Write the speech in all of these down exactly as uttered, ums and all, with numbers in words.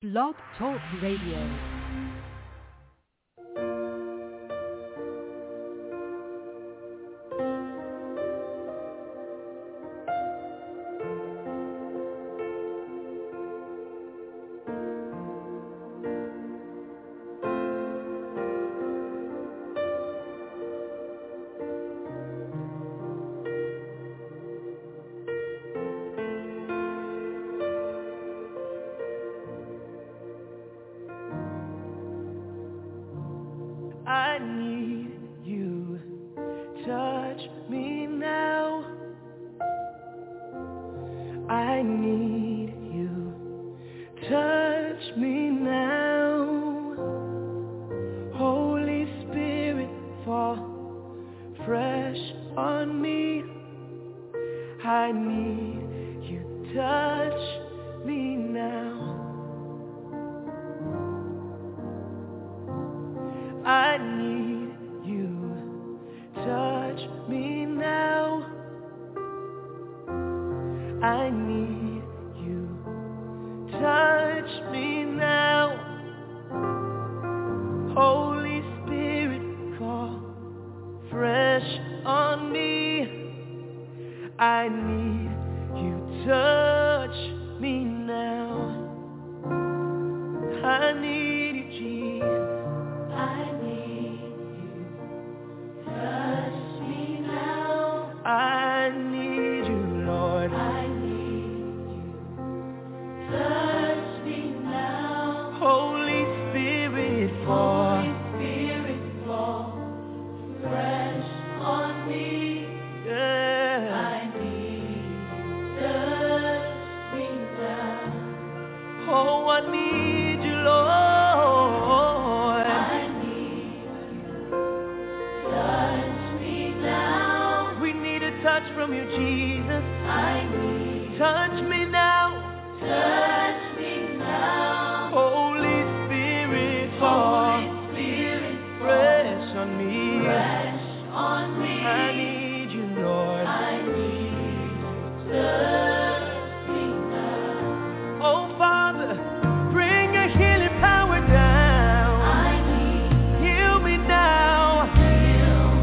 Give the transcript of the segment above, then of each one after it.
Blog Talk Radio.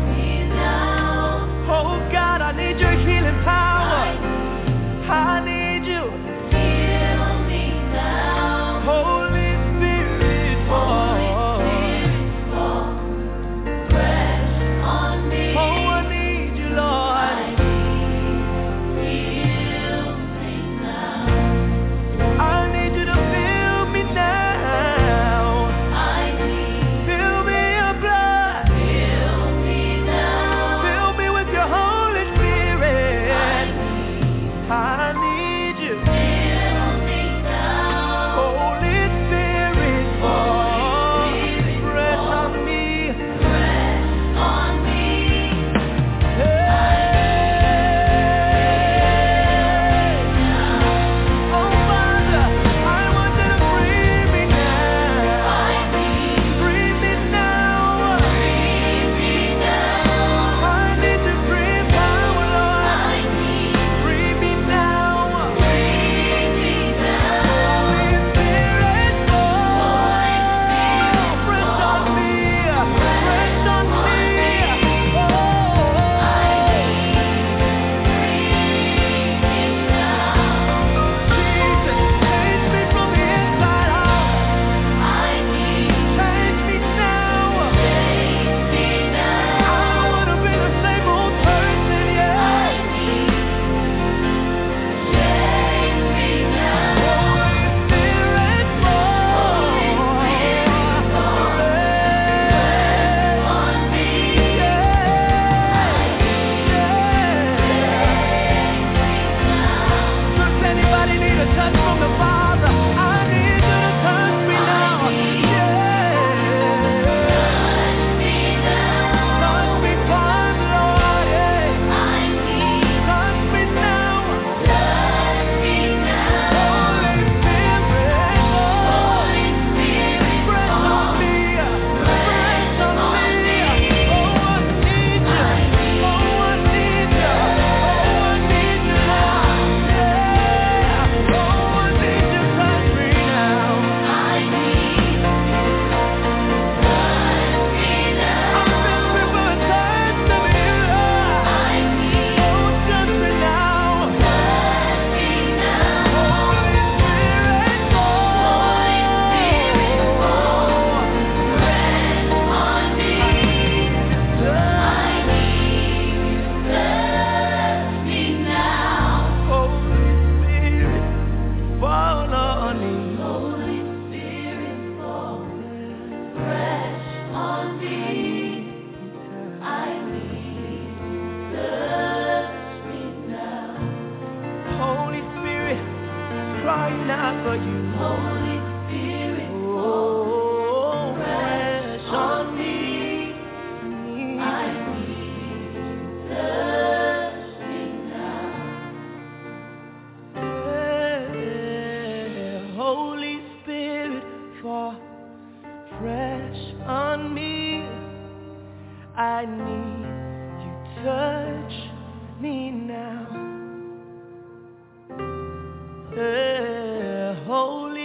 I need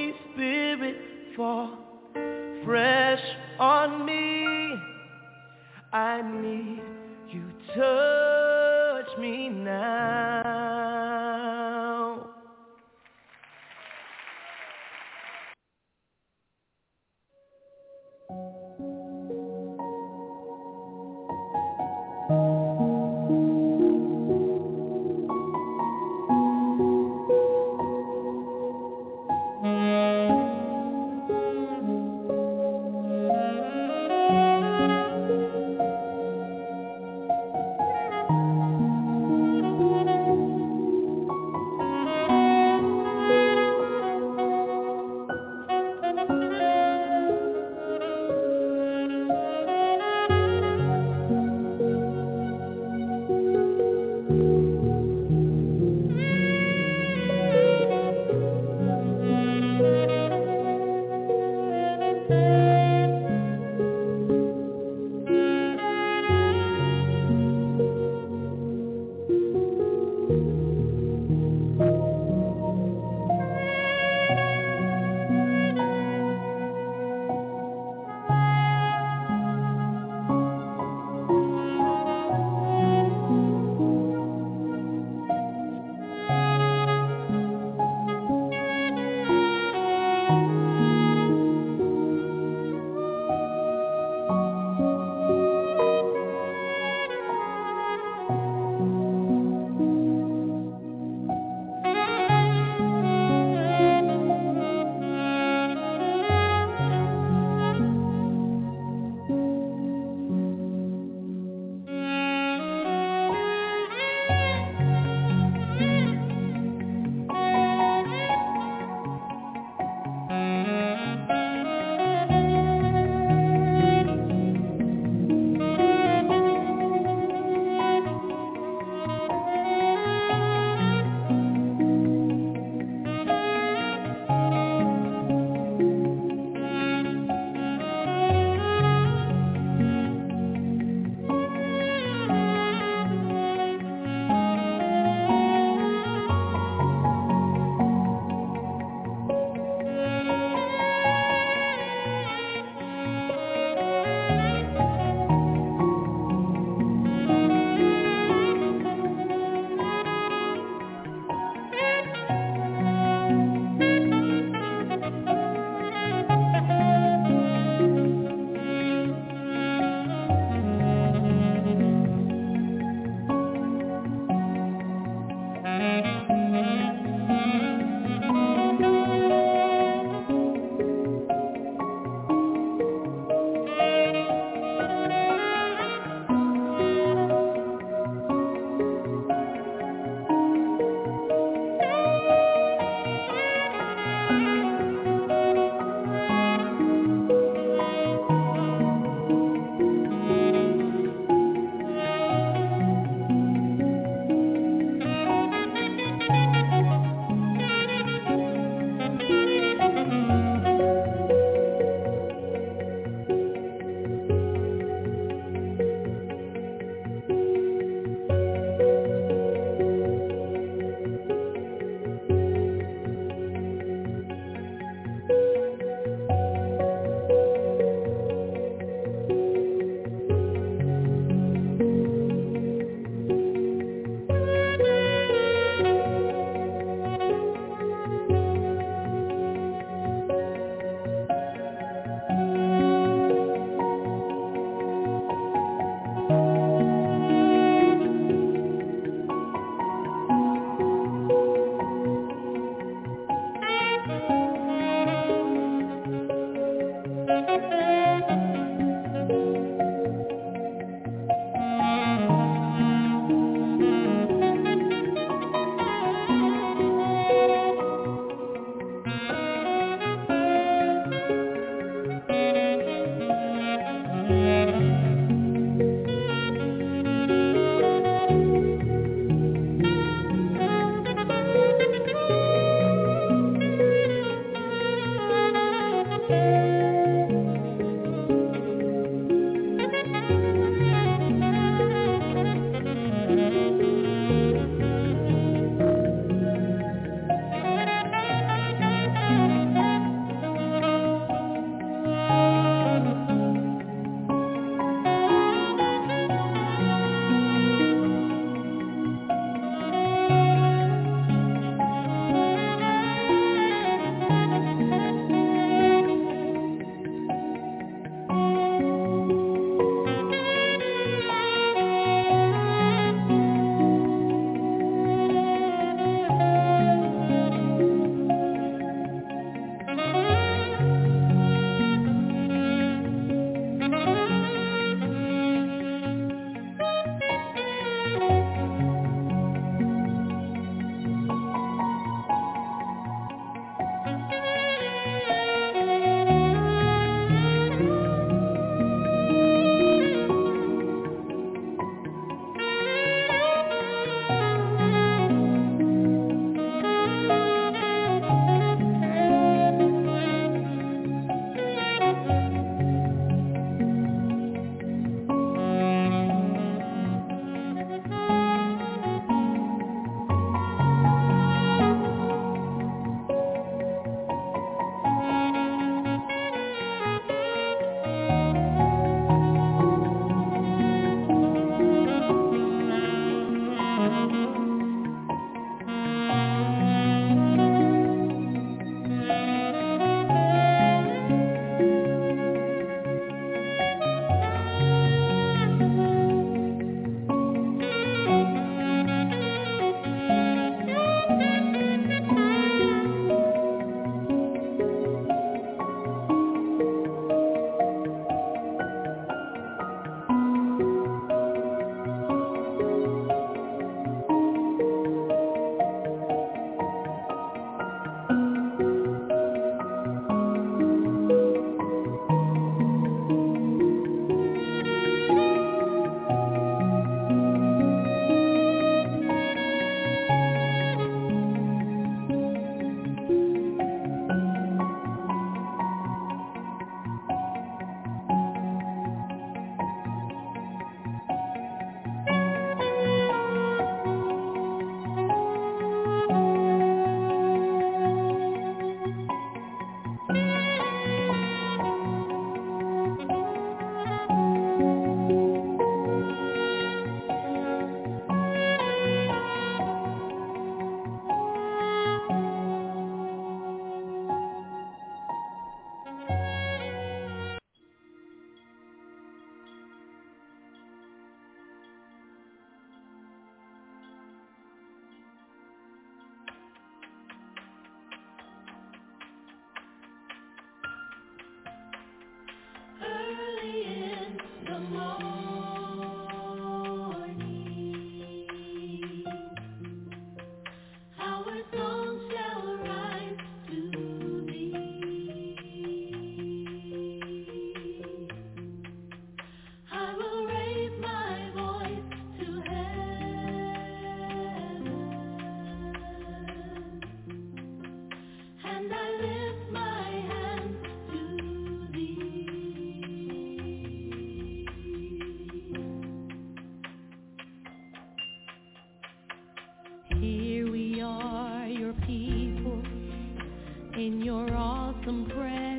Holy Spirit, fall fresh on me. I need you, touch me now.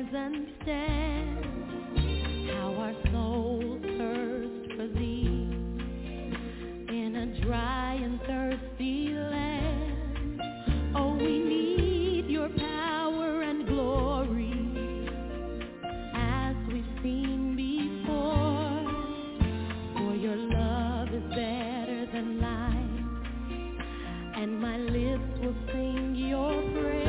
understand how our souls thirst for thee in a dry and thirsty land. Oh, we need your power and glory as we've seen before. For your love is better than life, and my lips will sing your praise.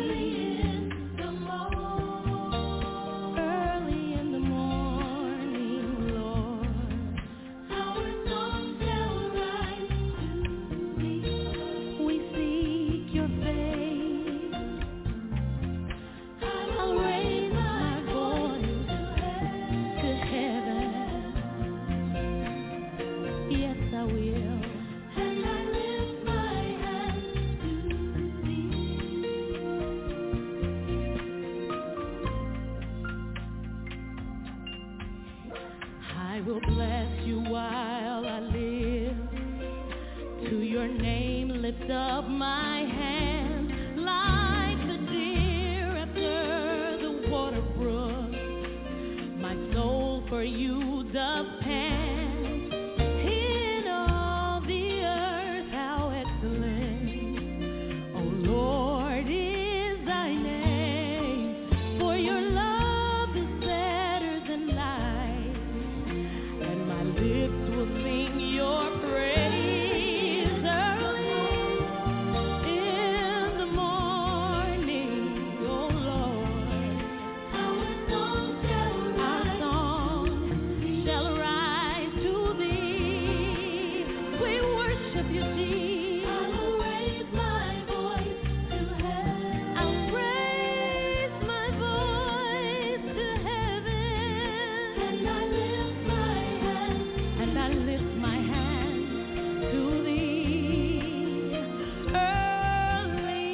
I will bless you while I live. To your name lift up my hands like the deer after the water brook. My soul for you does pant. In all the earth how excellent, O Lord, is thy name. For your love is better than life, and my lips will sing your praise early in the morning, oh Lord. Our song shall rise, our song shall rise to thee. We worship you, Jesus. I will raise my voice to heaven. I'll raise my voice to heaven, and I lift my hands, and I lift my hands to thee. Early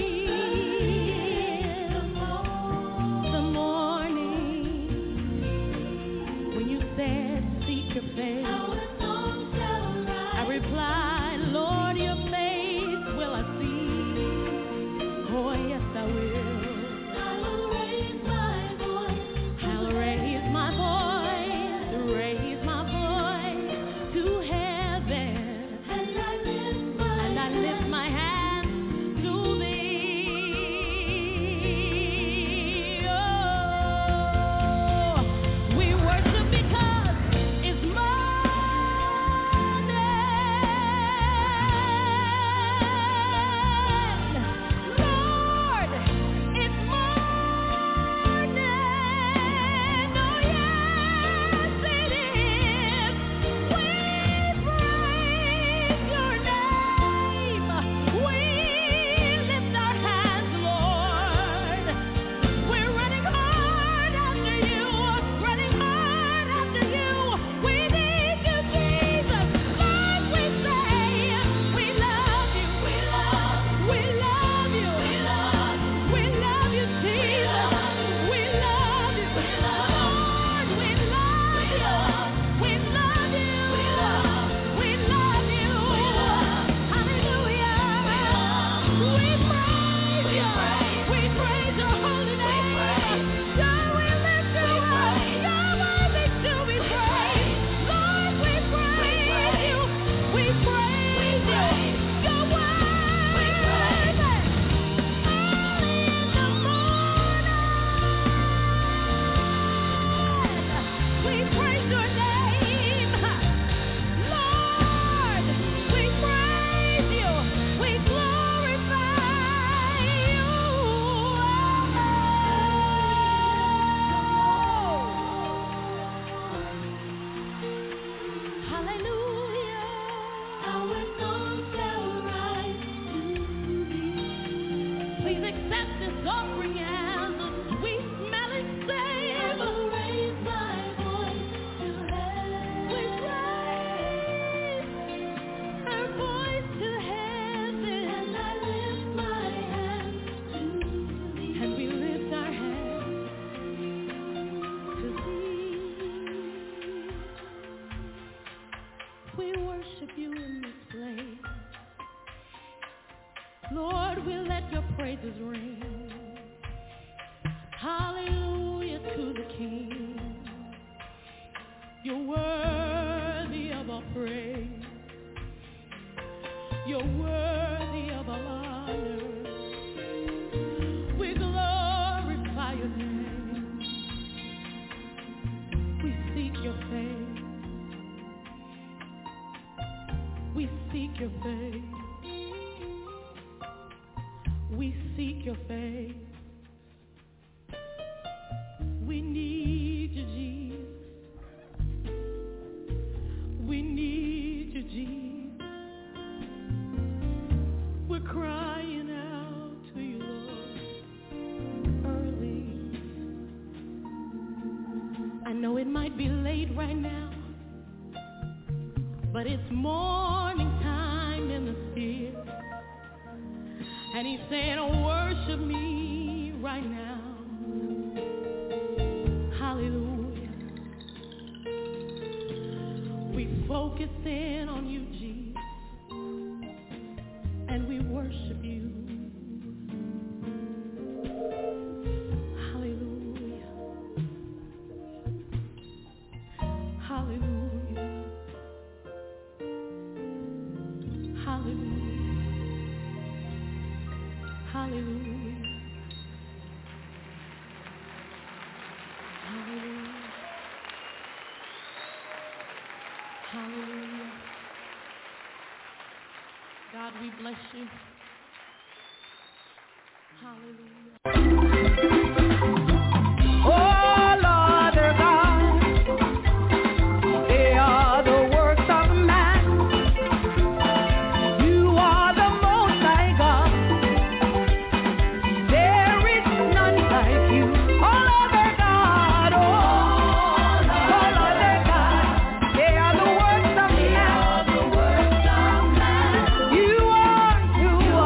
in the morning, when you said seek your face, our song shall rise. I replied, Lord, your face will I see. Oh yes, I will. I will raise my voice. I'll raise my voice, raise my voice to heaven, and I lift my and I lift my hands to thee. Oh, we worship because it's morning. Lord, it's morning. Oh yes, it is. We praise your name. We lift our hands, Lord. We're running hard after you, running hard after you. We need you, Jesus. Lord, we say we love you. We love, we love you. We love, we love you, Jesus. We love you. We love, Lord, we love you. We love you. We love, we love you. Hallelujah. We praise you. We praise your holy name. God, we lift you up. You're worthy to be praised. Lord, we praise you. We praise you. You're worthy. Early in the morning, we praise your name. Lord, we praise you. We glorify you. Hallelujah. Our song shall rise to thee. Please accept this offering as a sweet smelling savor. I will raise my voice to heaven. We raise our voice to heaven, and I lift my hands to thee. And we lift our hands to thee. We worship you in this place. Lord, we let your praises ring. Hallelujah. to the King. You're worthy of our praise. You're worthy of our honor. We glorify your name. We seek your face. We seek your face. We seek your face. We need you, Jesus. We need you, Jesus. We're crying out to you, Lord, early. I know it might be late right now, but it's morning time in the spirit. And he's saying, oh, worship me right now. Hallelujah. We focus in on you, Jesus, and we worship you. Hallelujah. Hallelujah. Hallelujah. Hallelujah. Hallelujah. Hallelujah. God, we bless you. Hallelujah. Oh, Lord, their God, they are the works of man. You are the Most High God. There is none like you. Oh, Lord, their God, oh, oh, Lord, their God, they are the works of man. You are, you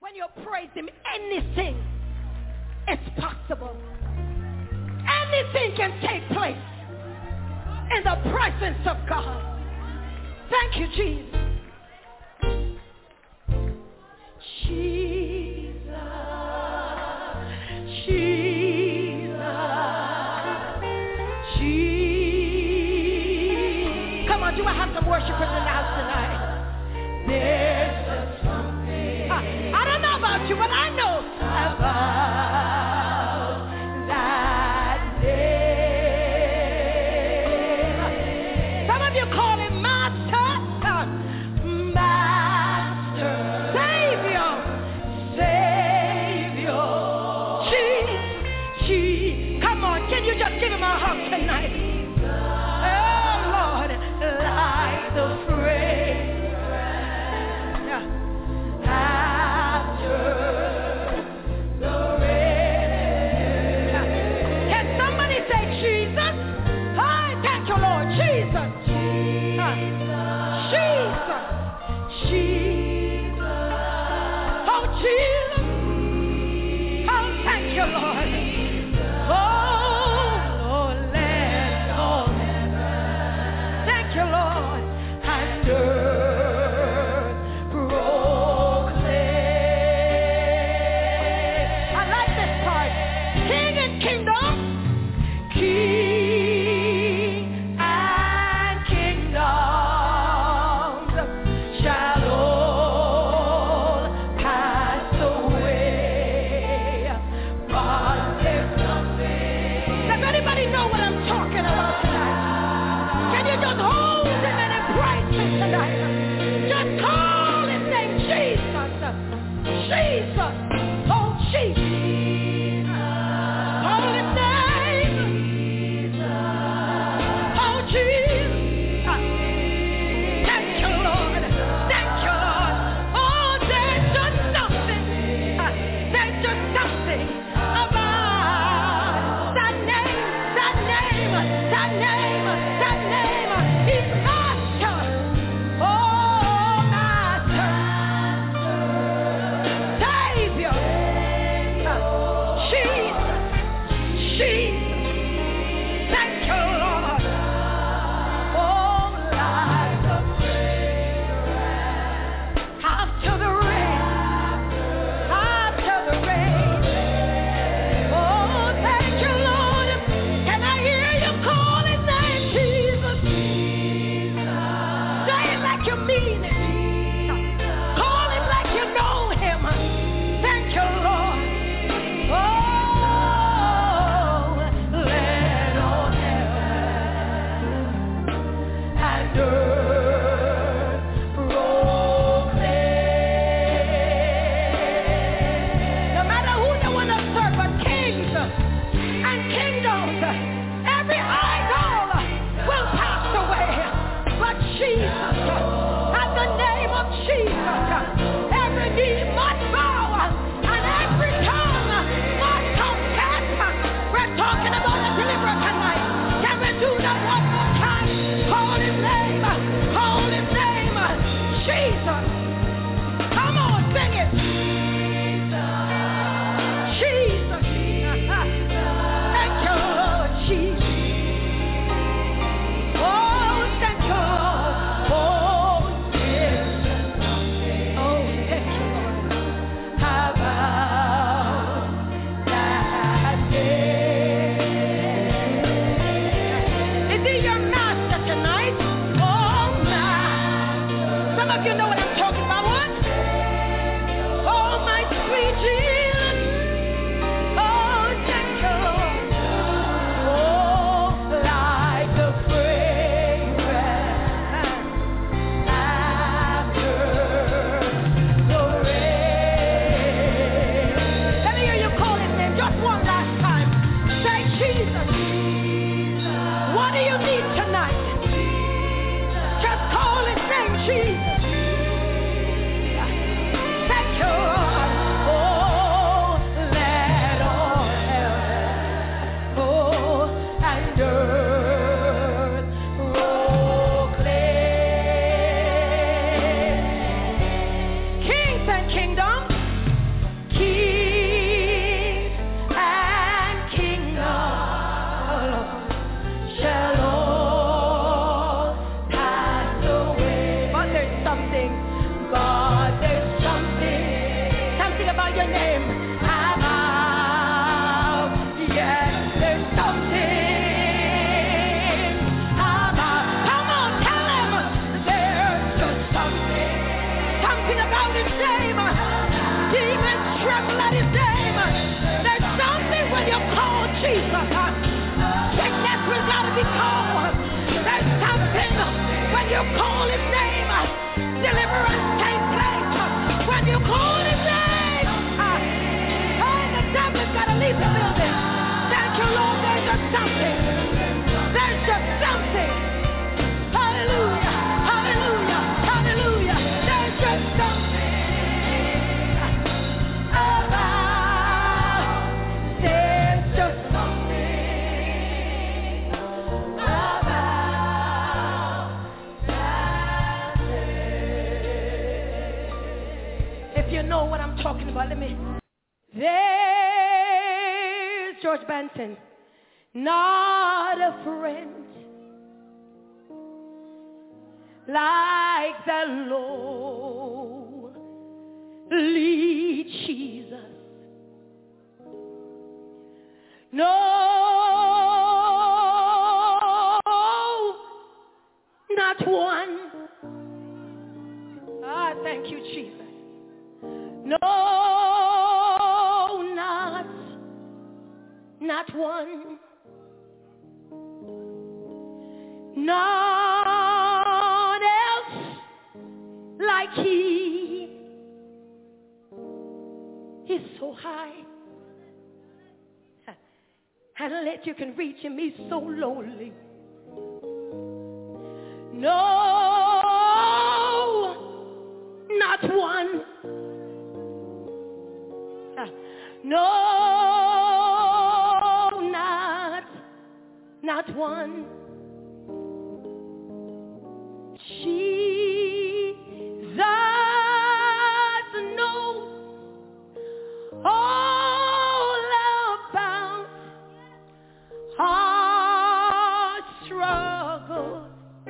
when you praise him, anything is possible. Anything can take place in the presence of God. Thank you, Jesus. Jesus, Jesus, Jesus. Come on, do I have some worshipers in the house tonight? There's just something. I, I don't know about you, but I know about that day. Some of you call him Master, Master, Savior, Savior. Jesus, Jesus. Come on, can you just give him a hug tonight? Oh Lord, like the fragrance there's something, something about your name. About, yes, there's something about. Come on, tell him there's just something, something about his name. Demons tremble at his name. There's something when you call Jesus. Sickness will gotta be called. There's something when you call his name. Deliverance takes place when you call his name. Oh, the devil's gotta leave the building. Thank you, Lord. There's just something. There's just something. Hallelujah. Hallelujah. Hallelujah. There's just something about. There's just something about that name. If you know what I'm talking about, let me. There's George Benson. Not a friend like the lowly Jesus. No, not one. Ah, thank you, Jesus. No, not, not one. None else like he. He's so high. And let you can reach him. He's so lowly. No, not one. No, not, not one. Jesus knows all about our struggle,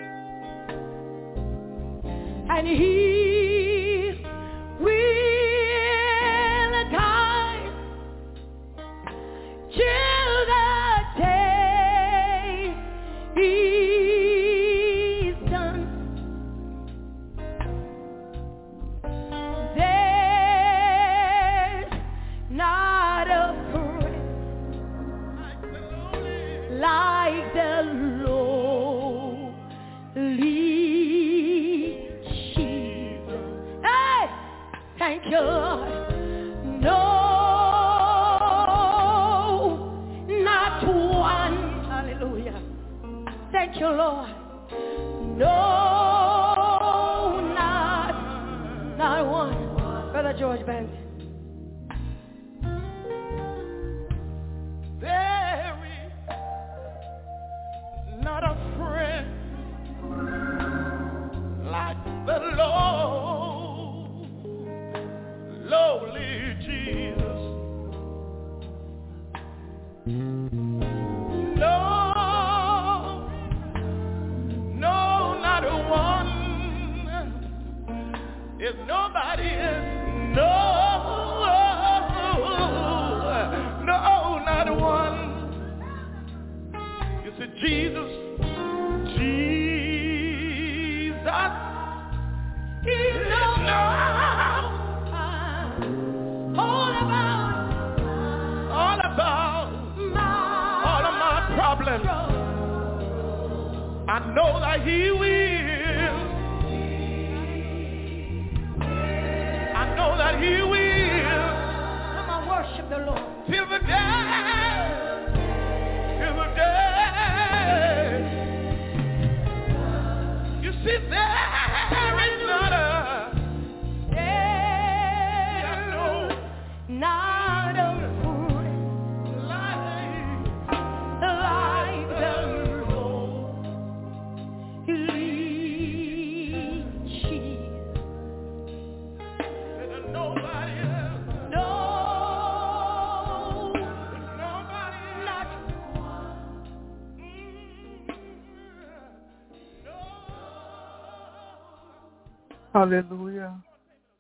and he will guide till the day he's done. There's not a friend like the lowly Jesus. Hey, thank you, Lord. No, not one. Hallelujah. Thank you, Lord. No, not, not one. Brother George Benson. There is not a friend like the low, lowly Jesus. No, no, not one. If nobody is, no, no, not one. You said Jesus, Jesus, He knows all about, all about my, all of my problems. I know that He will. I know that He will. Come on, worship the Lord. Till the day, till the day. You see, there is not a, There's I know, not a friend like, like the lowly Jesus. there's nobody else, No, nobody not else. Mm, no. Hallelujah.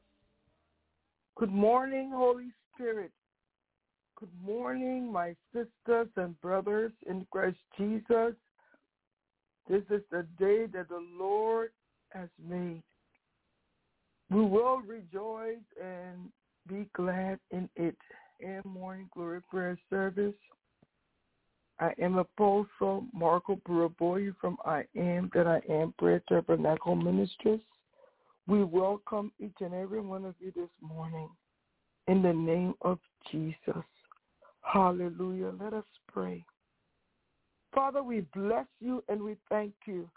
Good morning, Holy Spirit. Good morning, my sisters and brothers in Christ Jesus. This is the day that the Lord has made. We will rejoice and be glad in it. In morning glory prayer service, I am Apostle Marco Buraboy from I Am That I Am Prayer Tabernacle Ministries. We welcome each and every one of you this morning in the name of Jesus. Hallelujah. Let us pray. Father, we bless you and we thank you.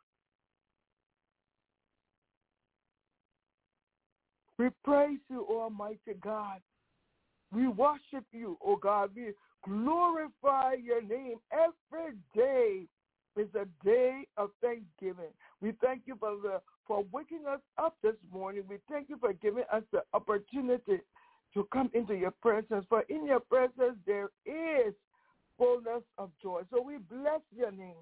We praise you, Almighty God. We worship you, oh God. We glorify your name. Every day is a day of thanksgiving. We thank you for the for waking us up this morning. We thank you for giving us the opportunity to come into your presence. For in your presence there is fullness of joy. So we bless your name.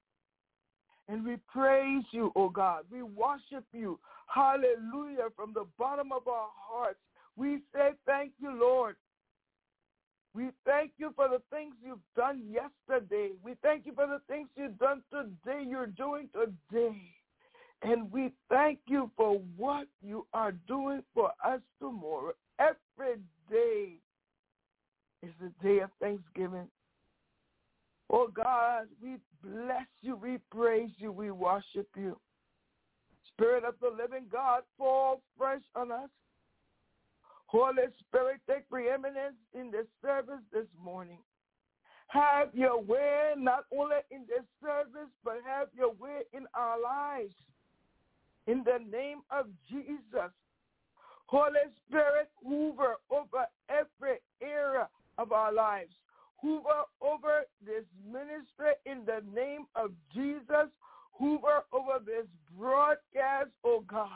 And we praise you, oh God. We worship you. Hallelujah. From the bottom of our hearts, we say thank you, Lord. We thank you for the things you've done yesterday. We thank you for the things you've done today, you're doing today. And we thank you for what you are doing for us tomorrow. Every day is a day of thanksgiving. Oh God, we bless you, we praise you, we worship you. Spirit of the living God, fall fresh on us. Holy Spirit, take preeminence in this service this morning. Have your way not only in this service, but have your way in our lives. In the name of Jesus, Holy Spirit, hover over every area of our lives. Hoover over this ministry in the name of Jesus. Hoover over this broadcast, oh God.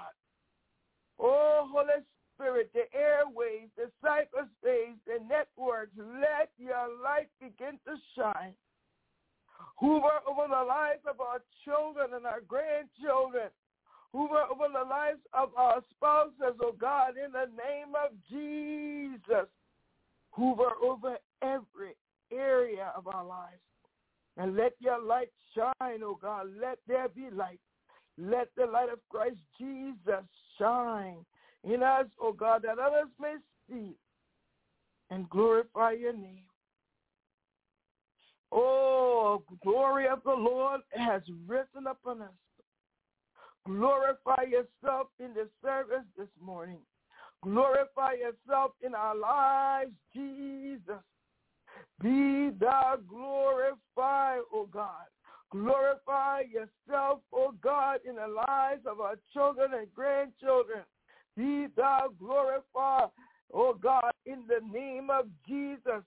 Oh, Holy Spirit, the airways, the cyberspace, the networks, let your light begin to shine. Hoover over the lives of our children and our grandchildren. Hoover over the lives of our spouses, oh God, in the name of Jesus. Hoover over every area of our lives. And let your light shine, oh God. Let there be light. Let the light of Christ Jesus shine in us, oh God, that others may see and glorify your name. Oh, glory of the Lord has risen upon us. Glorify yourself in the service this morning. Glorify yourself in our lives, Jesus. Be thou glorified, O God. Glorify yourself, O God, in the lives of our children and grandchildren. Be thou glorified, O God, in the name of Jesus.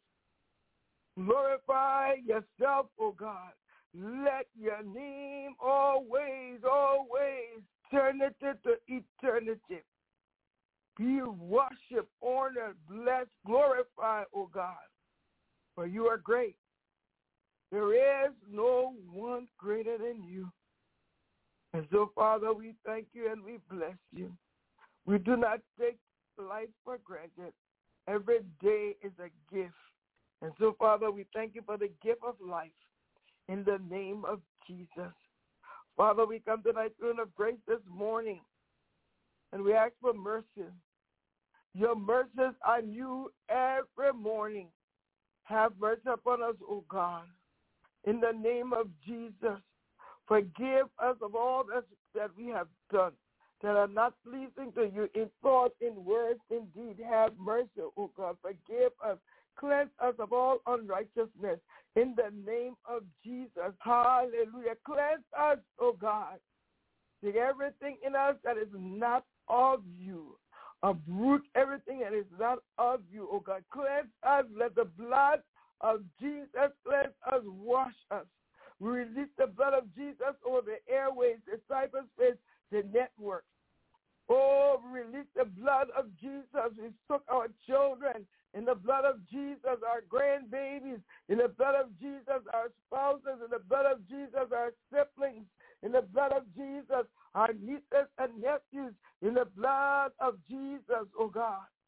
Glorify yourself, O God. Let your name always, always turn it to eternity. Be worshiped, honored, blessed, glorified, O God. For you are great. There is no one greater than you. And so, Father, we thank you and we bless you. We do not take life for granted. Every day is a gift. And so, Father, we thank you for the gift of life in the name of Jesus. Father, we come to thy throne of grace this morning, and we ask for mercy. Your mercies are new every morning. Have mercy upon us, O God. In the name of Jesus, forgive us of all that, that we have done that are not pleasing to you in thought, in words, in deed. Have mercy, O God. Forgive us. Cleanse us of all unrighteousness. In the name of Jesus. Hallelujah. Cleanse us, O God. Take everything in us that is not of you. Uproot everything that is not of you, oh God. Cleanse us. Let the blood of Jesus cleanse us, wash us. We release the blood of Jesus over the airways, the cyberspace, the networks. Oh, we release the blood of Jesus. We soak our children in the blood of Jesus, our grandbabies, in the blood of Jesus, our spouses, in the blood of Jesus, our siblings, in the blood of Jesus, our nieces and nephews, in the blood of Jesus, oh God.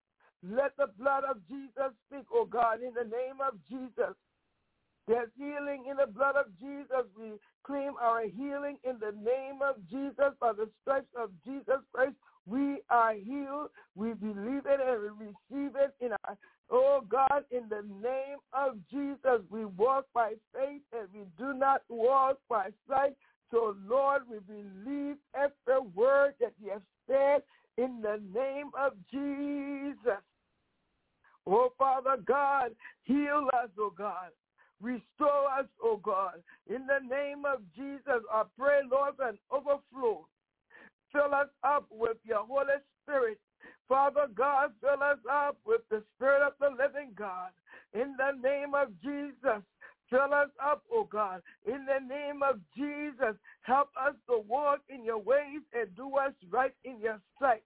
Let the blood of Jesus speak, oh God, in the name of Jesus. There's healing in the blood of Jesus. We claim our healing in the name of Jesus. By the stripes of Jesus Christ, we are healed. We believe it and we receive it in our, oh God, in the name of Jesus. We walk by faith and we do not walk by sight. So, Lord, we believe every word that you have said in the name of Jesus. Oh, Father God, heal us, oh God. Restore us, oh God. In the name of Jesus, I pray, Lord, for an overflow. Fill us up with your Holy Spirit. Father God, fill us up with the Spirit of the living God. In the name of Jesus, fill us up, oh God. In the name of Jesus, help us to walk in your ways and do what's right in your sight.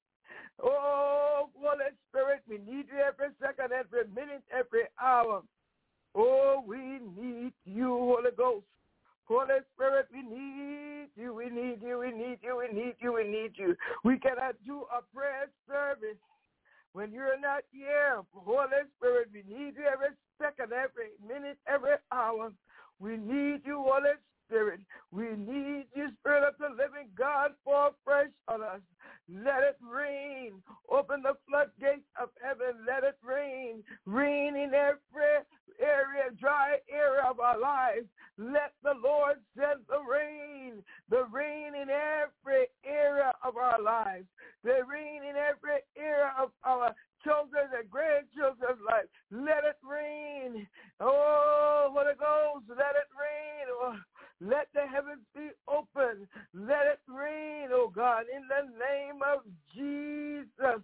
Oh, Holy Spirit, we need you every second, every minute, every hour. Oh, we need you, Holy Ghost. Holy Spirit, we need you, we need you, we need you, we need you, we need you. We cannot do a prayer service when you're not here. Holy Spirit, we need you every second, every minute, every hour. We need you, Holy Spirit. We need you, Spirit of the living God, fall fresh on us. Let it rain. Open the floodgates of heaven. Let it rain. Rain in every area, dry area of our lives. Let the Lord send the rain. The rain in every area of our lives. The rain in every area of our children and grandchildren's life. Let it rain. Oh, Holy Ghost, let it rain. Oh, let the heavens be open. Let it rain, oh God, in the name of Jesus.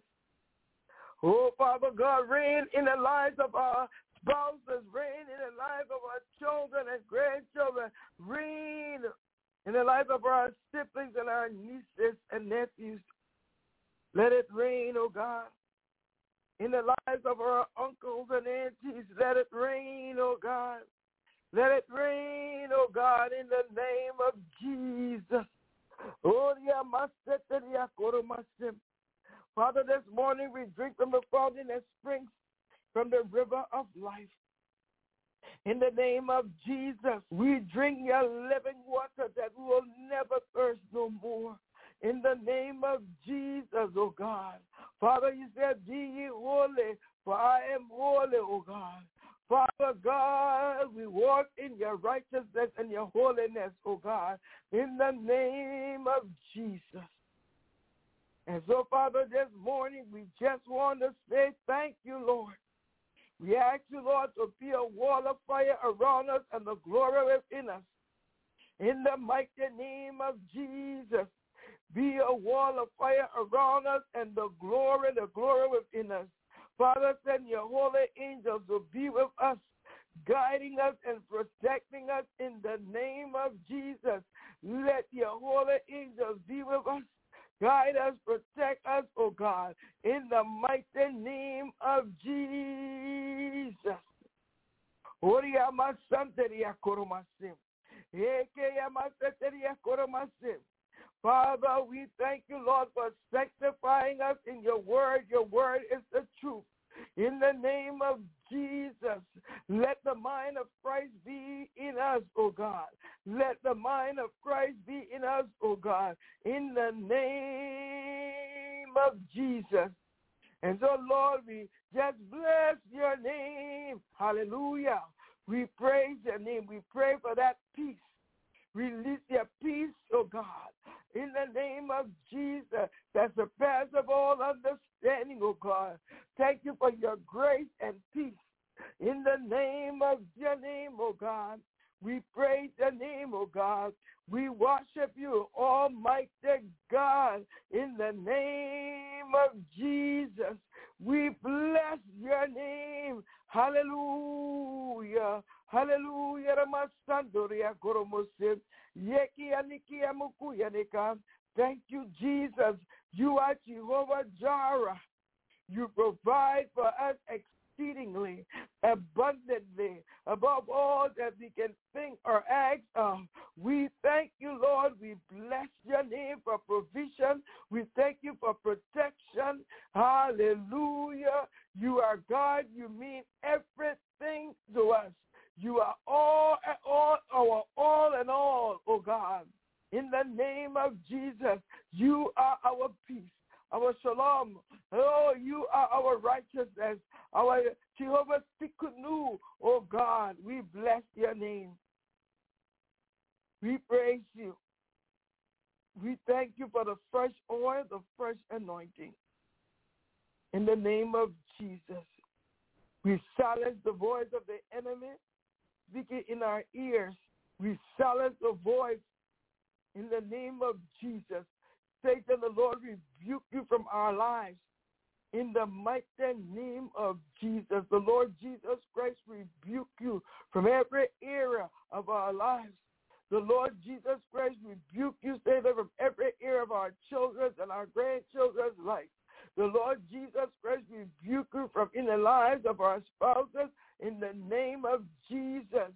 Oh, Father God, rain in the lives of our spouses, rain in the lives of our children and grandchildren, rain in the lives of our siblings and our nieces and nephews. Let it rain, oh God. In the lives of our uncles and aunties, let it rain, oh God. Let it rain, oh God, in the name of Jesus. Father, this morning we drink from the fountain that springs from the river of life. In the name of Jesus, we drink your living water that we will never thirst no more. In the name of Jesus, oh God. Father, you said, be ye holy, for I am holy, oh God. Father God, we walk in your righteousness and your holiness, oh God, in the name of Jesus. And so, Father, this morning we just want to say thank you, Lord. We ask you, Lord, to be a wall of fire around us and the glory within us. In the mighty name of Jesus, be a wall of fire around us and the glory, the glory within us. Father, send your holy angels to be with us, guiding us and protecting us in the name of Jesus. Let your holy angels be with us, guide us, protect us, oh God, in the mighty name of Jesus. Father, we thank you, Lord, for sanctifying us in your word. Your word is the truth. In the name of Jesus, let the mind of Christ be in us, oh God. Let the mind of Christ be in us, oh God. In the name of Jesus. And so, Lord, we just bless your name. Hallelujah. We praise your name. We pray for that peace. Release your peace, oh God. In the name of Jesus, that surpasses all understanding, oh God. Thank you for your grace and peace. In the name of your name, oh God. We praise your name, oh God. We worship you, Almighty God. In the name of Jesus, we bless your name. Hallelujah. Hallelujah. Thank you, Jesus. You are Jehovah Jireh. You provide for us exceedingly, abundantly, above all that we can think or ask of. We thank you, Lord. We bless your name for provision. We thank you for protection. Hallelujah. You are God. You mean everything to us. You are all, all, our all and all, oh God. In the name of Jesus, you are our peace, our shalom. Oh, you are our righteousness, our Jehovah Tikkanu, oh God. We bless your name. We praise you. We thank you for the fresh oil, the fresh anointing. In the name of Jesus, we silence the voice of the enemy speaking in our ears. We silence the voice in the name of Jesus. Satan, the Lord rebuke you from our lives. In the mighty name of Jesus, the Lord Jesus Christ rebuke you from every era of our lives. The Lord Jesus Christ rebuke you, Satan, from every era of our children's and our grandchildren's life. The Lord Jesus Christ rebuke you from in the lives of our spouses in the name of Jesus.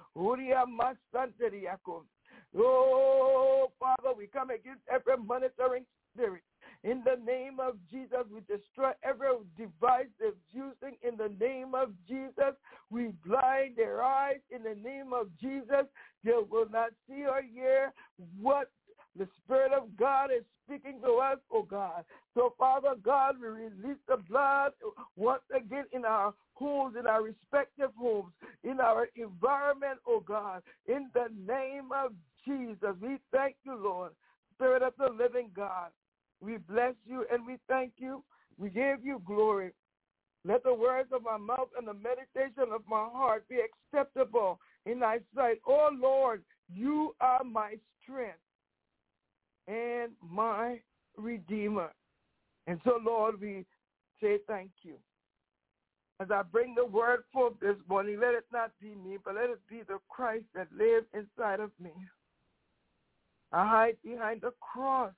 Oh, Father, we come against every monitoring spirit. In the name of Jesus, we destroy every device that's using in the name of Jesus. We blind their eyes in the name of Jesus. They will not see or hear what the Spirit of God is speaking to us, oh God. So, Father God, we release the blood once again in our homes, in our respective homes, in our environment, oh God. In the name of Jesus, we thank you, Lord, Spirit of the living God. We bless you and we thank you. We give you glory. Let the words of my mouth and the meditation of my heart be acceptable in thy sight. Oh, Lord, you are my strength and my Redeemer. And so, Lord, we say thank you. As I bring the word forth this morning, let it not be me, but let it be the Christ that lives inside of me. I hide behind the cross.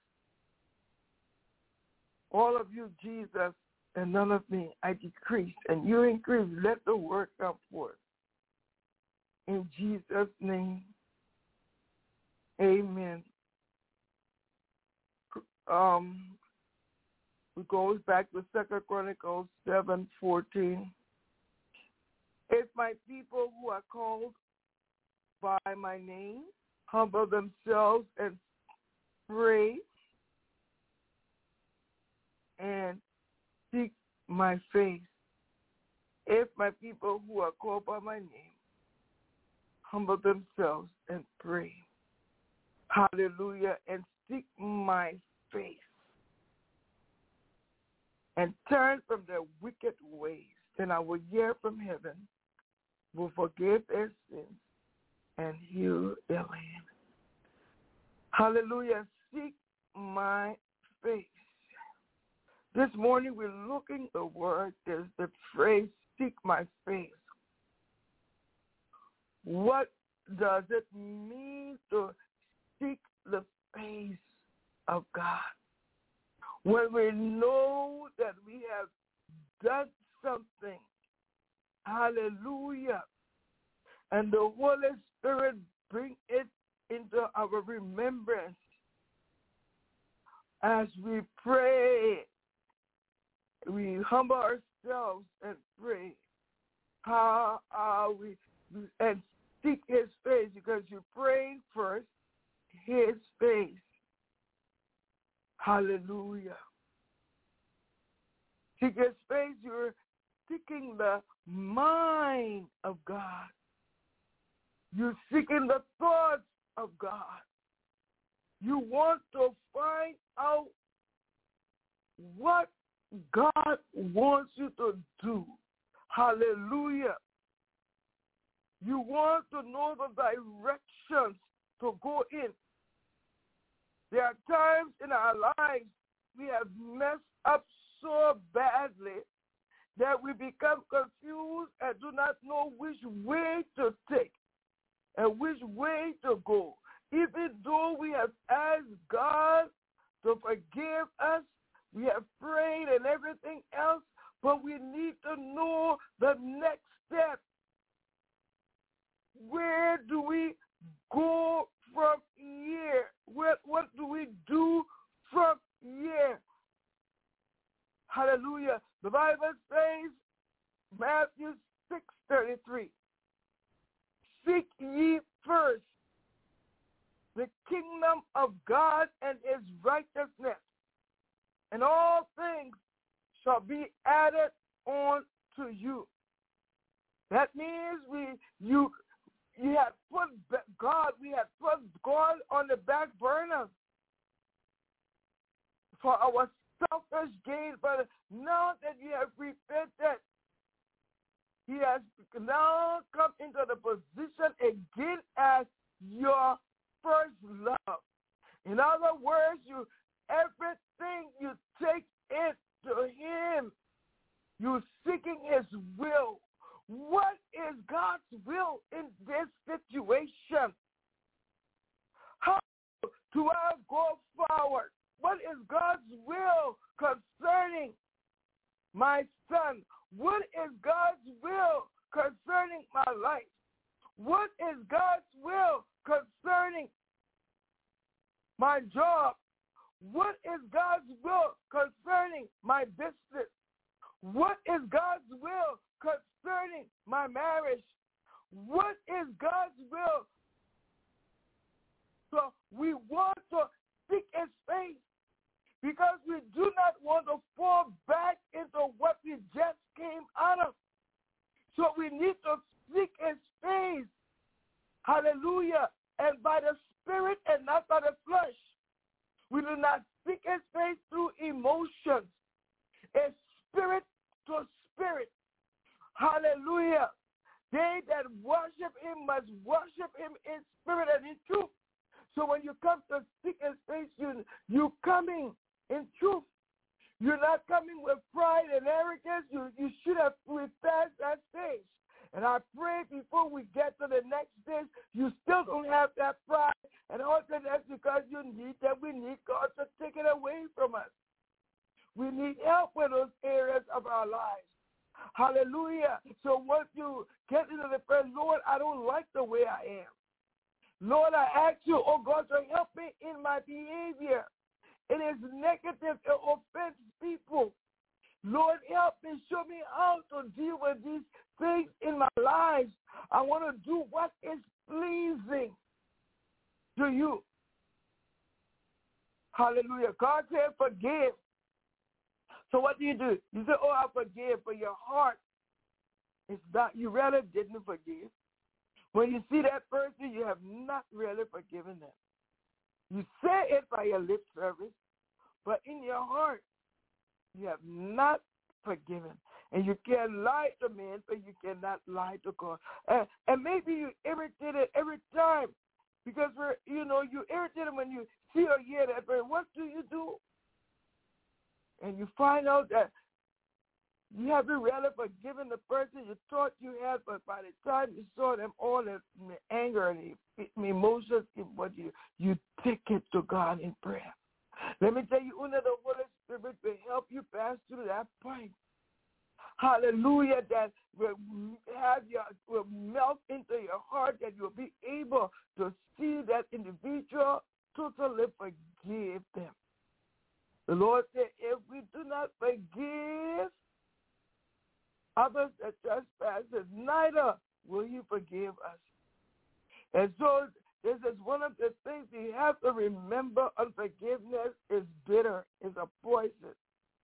All of you, Jesus, and none of me. I decrease, and you increase. Let the word come forth. In Jesus' name, amen. Um, it goes back to Second Chronicles seven fourteen. If my people who are called by my name humble themselves and pray and seek my face, if my people who are called by my name humble themselves and pray, hallelujah, and seek my face, and turn from their wicked ways, then I will hear from heaven, will forgive their sins, and heal their land. Hallelujah. Seek my face. This morning we're looking at the word, there's the phrase, seek my face. What does it mean to seek the face of God? When we know that we have done something, hallelujah, and the Holy Spirit bring it into our remembrance as we pray, we humble ourselves and pray. How are we, and seek his face, because you're praying first his face. Hallelujah. Seek his face, you're seeking the mind of God. You're seeking the thoughts of God. You want to find out what God wants you to do. Hallelujah. You want to know the directions to go in. There are times in our lives we have messed up so badly that we become confused and do not know which way to take and which way to go. Even though we have asked God to forgive us, we have prayed and everything else, but we need to know the next step. Where do we go from here? What, what do we do from here? Hallelujah. The Bible says, Matthew six thirty-three, seek ye first the kingdom of God and his righteousness, and all things shall be added on to you. That means we you you have put God, we have put God on the back burner for our selfish gain, but now that you have repented, he has now come into the position again as your first love. In other words, you everything you take it to him. You're seeking his will. What is God's will in this situation? How do I go forward? What is God's will concerning my son? What is God's will concerning my life? What is God's will concerning my job? What is God's will concerning my business? What is God's will concerning my marriage? What is God's will? So we want to seek his face because we do not want to fall back into what we just came out of. So we need to seek his face. Hallelujah. And by the Spirit and not by the flesh. We do not seek his face through emotions. It's spirit to spirit. Hallelujah. They that worship him must worship him in spirit and in truth. So when you come to seek his face, you, you're coming in truth. You're not coming with pride and arrogance. You, you should have passed that stage. And I pray before we get to the next stage, you still don't have that pride. And also that's because you need that. We need God to take it away from us. We need help with those areas of our lives. Hallelujah. So once you get into the prayer, Lord, I don't like the way I am. Lord, I ask you, oh God, to help me in my behavior. It is negative. It offends people. Lord, help me. Show me how to deal with these things in my life. I want to do what is pleasing to you. Hallelujah. God said forgive. So what do you do? You say, oh, I forgive, but your heart is not, you really didn't forgive. When you see that person, you have not really forgiven them. You say it by your lip service, but in your heart, you have not forgiven. And you can lie to men, but you cannot lie to God. Uh, and maybe you irritated every time because, we're, you know, you irritated when you see or hear that, but what do you do? And you find out that you haven't really forgiven the person you thought you had, but by the time you saw them all in anger and emotions, what you you take it to God in prayer. Let me tell you, under the Holy Spirit will help you pass through that point. Hallelujah, that will have your will melt into your heart, that you'll be able to see that individual, totally forgive them. The Lord said, if we do not forgive others that trespass, neither will he forgive us. And so this is one of the things you have to remember. Unforgiveness is bitter, is a poison.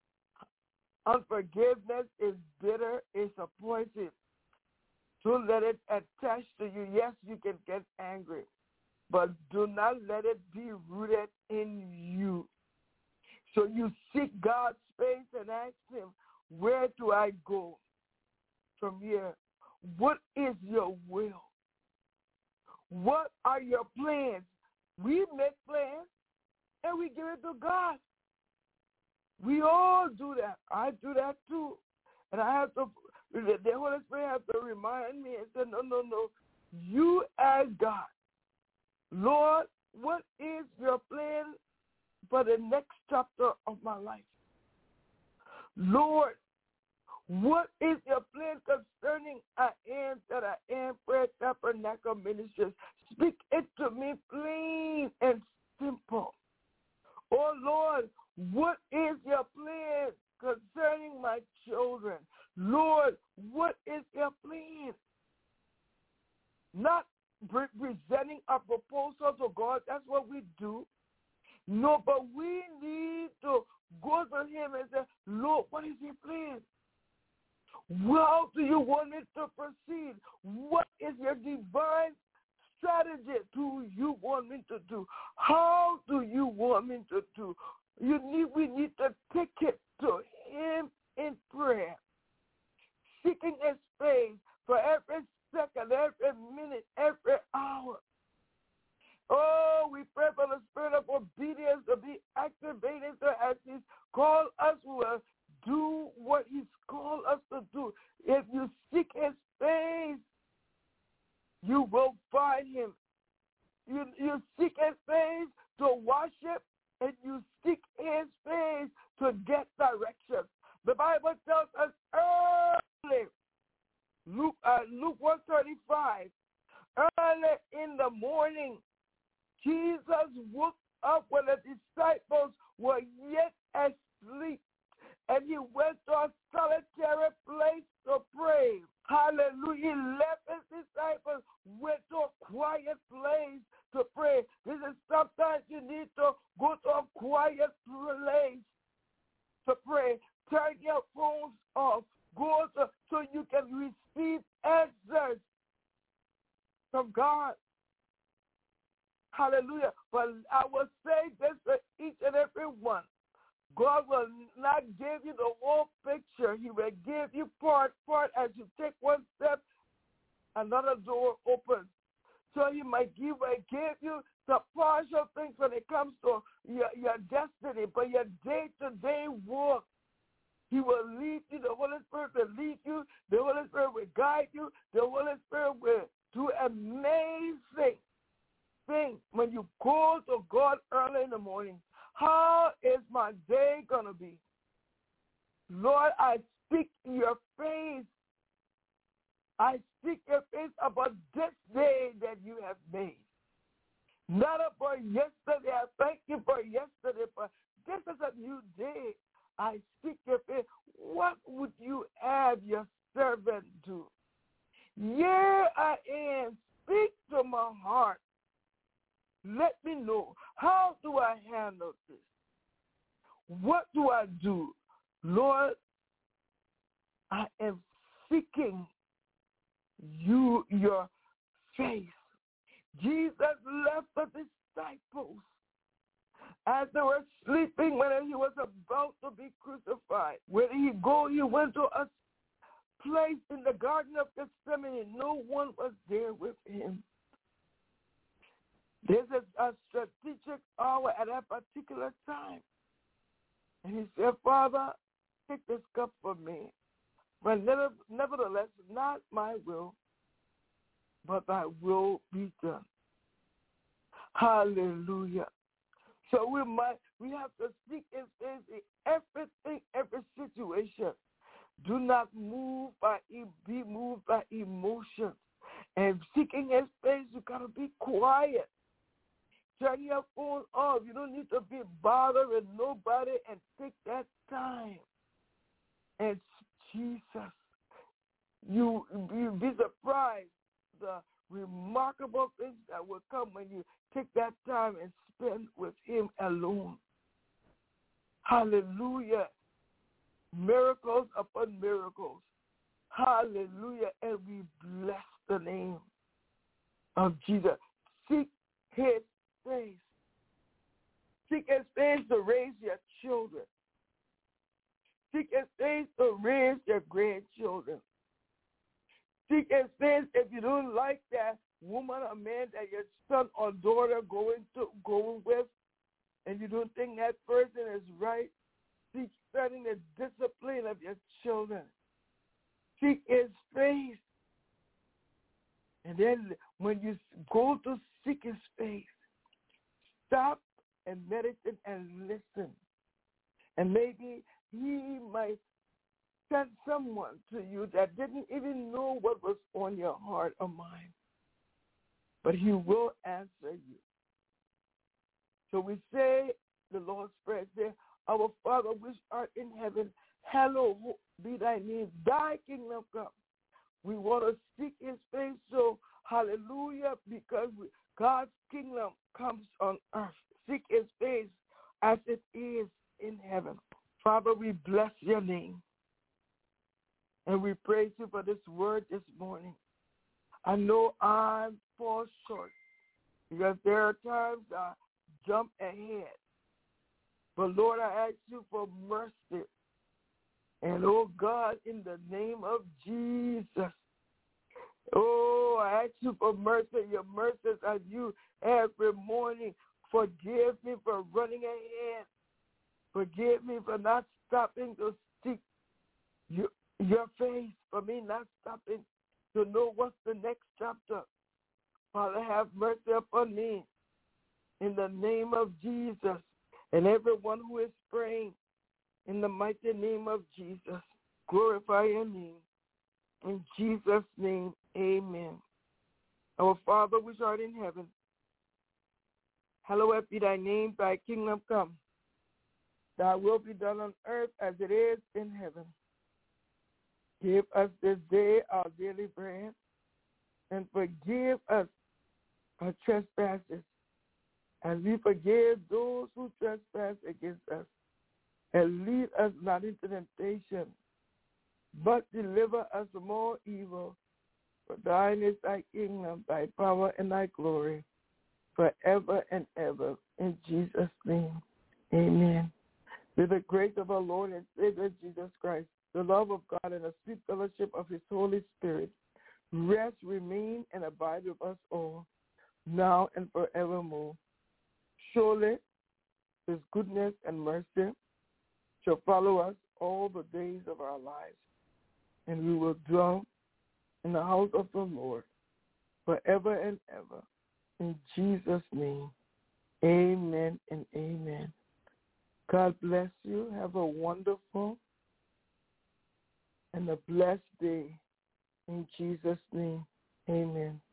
Unforgiveness is bitter, is a poison. Don't let it attach to you. Yes, you can get angry, but do not let it be rooted in you. So you seek God's face and ask him, where do I go from here? What is your will? What are your plans? We make plans and we give it to God. We all do that. I do that too. And I have to, the Holy Spirit has to remind me and say, no, no, no. You ask God, Lord, what is your plan for the next chapter of my life? Lord, what is your plan concerning I am that I am Prayer Tabernacle Ministries? Speak it to me plain and simple. Oh, Lord, what is your plan concerning my children. Lord, what is your plan? Not pre- presenting a proposal to God. That's what we do. No, but we need to go to him and say, Lord, what is your plan? How do you want me to proceed? What is your divine strategy do you want me to do? How do you want me to do? You need, we need to take it to him in prayer, seeking his face for every second, every minute, every hour. Oh, we pray for the spirit of obedience to be activated so as he's called us, we will do what he's called us to do. If you seek his face, you will find him. You, you seek his face to worship, and you seek his face to get direction. The Bible tells us early, Luke, uh, Luke one thirty-five, early in the morning, Jesus woke up when the disciples were yet asleep, and he went to a solitary place to pray. Hallelujah. He left his disciples, went to a quiet place to pray. This is sometimes you need to go to a quiet place to pray. Turn your phones off. Go to, so you can receive answers from God. Hallelujah. But I will say this to each and every one. God will not give you the whole picture. He will give you part, part. As you take one step, another door opens. So he might give, might give you the partial things when it comes to your, your destiny, but your day-to-day work, he will lead you. The Holy Spirit will lead you. The Holy Spirit will guide you. The Holy Spirit will do amazing things when you go to God early in the morning. How is my day going to be? Lord, I seek your face. I seek your face about this day that you have made. Not about yesterday. I thank you for yesterday, but this is a new day. I seek your face. What would you have your servant do? Here I am. Speak to my heart. Let me know. How do I handle this? What do I do? Lord, I am seeking you, your face. Jesus left the disciples as they were sleeping when he was about to be crucified. Where did he go? He went to a place in the Garden of Gethsemane. No one was there with him. There's a, a strategic hour at that particular time. And he said, Father, take this cup from me. But nevertheless, not my will, but thy will be done. Hallelujah. So we might we have to seek his face in everything, every situation. Do not move by be moved by emotions. And seeking his face, you gotta be quiet. Turn your phone off. You don't need to be bothering nobody, and take that time. And Jesus, you you'll be surprised the remarkable things that will come when you take that time and spend with him alone. Hallelujah. Miracles upon miracles. Hallelujah. And we bless the name of Jesus. Seek his face. Seek his face to raise your children. Seek his face to raise your grandchildren. Seek his face if you don't like that woman or man that your son or daughter going to going with, and you don't think that person is right. Seek studying the discipline of your children. Seek his face. And then when you go to seek his face, stop and meditate and listen. And maybe he might send someone to you that didn't even know what was on your heart or mind. But he will answer you. So we say the Lord's Prayer, say, Our Father which art in heaven, Hallowed be thy name. Thy kingdom come. We want to seek his face. So, hallelujah, because we, God's kingdom comes on earth. Seek his face as it is in heaven. Father, we bless your name. And we praise you for this word this morning. I know I fall short because there are times I jump ahead. But Lord, I ask you for mercy. And oh God, in the name of Jesus, oh, I ask you for mercy. Your mercies are you every morning. Forgive me for running ahead. Forgive me for not stopping to seek your, your face, for me not stopping to know what's the next chapter. Father, have mercy upon me in the name of Jesus. And everyone who is praying, in the mighty name of Jesus, glorify your name. In Jesus' name, amen. Our Father which art in heaven, hallowed be thy name, thy kingdom come. Thy will be done on earth as it is in heaven. Give us this day our daily bread, and forgive us our trespasses, as we forgive those who trespass against us. And lead us not into temptation, but deliver us from all evil. For thine is thy kingdom, thy power, and thy glory, forever and ever. In Jesus' name, amen. With the grace of our Lord and Savior Jesus Christ, the love of God, and the sweet fellowship of his Holy Spirit, rest, remain, and abide with us all, now and forevermore. Surely his goodness and mercy shall follow us all the days of our lives, and we will dwell in the house of the Lord forever and ever. In Jesus' name, amen and amen. God bless you. Have a wonderful and a blessed day. In Jesus' name, amen.